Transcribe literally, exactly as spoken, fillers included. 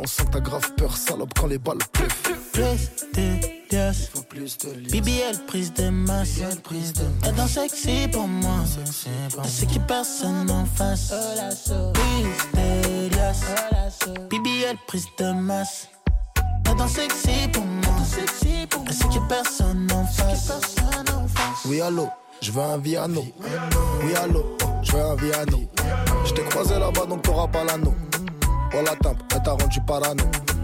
on sent que t'as grave peur, salope, quand les balles pleuvent. Plus de liasses, faut plus de liasses. B B L, prise de masse. Elle danse sexy pour moi. Elle sait qu'il y a personne en face. Plus de liasses, B B L, prise de masse. Elle danse sexy pour moi. Elle sait qu'il y a personne en face. Oui, allô, je veux un Viano. Oui, allô, je veux un Viano. Je t'ai croisé là-bas donc t'auras pas l'anneau. Oh la tempe, elle t'a rendu parano.